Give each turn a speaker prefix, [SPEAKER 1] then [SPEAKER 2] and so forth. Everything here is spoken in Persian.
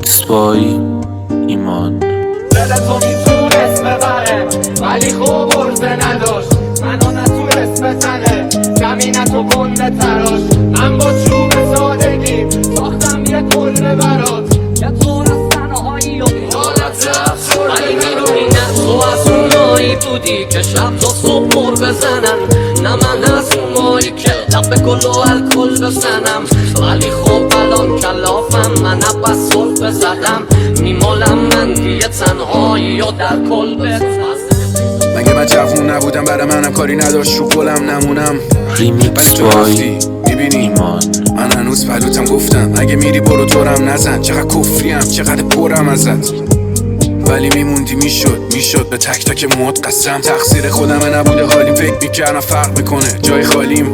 [SPEAKER 1] ریمیکس بای ایمان.
[SPEAKER 2] دل تو میتونست ببره ولی خوب ارزه نداشت، منو نتونست بزنه زمینت و گنده تراش. من با چوب سادگی ساختم یه کلبه برات، یه طور از تنهایی و حالت افسردگی. ولی میدونی نه تو از اونایی بودی که شب تا صبح مر بزنن، نه من از اونایی که لب به گل و الکل بزنم. ولی خب الان کلافم، من بس صلح بزدم، میمالم من دیگه تنهایی و در کل
[SPEAKER 3] مگه من جوون نبودم؟ برای منم کاری نداشت رو گلم نمونم.
[SPEAKER 1] ریمیکس بای
[SPEAKER 3] میبینی
[SPEAKER 1] ایمان.
[SPEAKER 3] من هنوز بلوتم، گفتم اگه میری برو دورم نزن. چقدر کفریم چقدر پرم ازت، ولی میموندی. میشد به تک تک موت قسم. تقصیر خودمه نبوده حالیم، فکر میکردم فرق میکنه جای خالیم.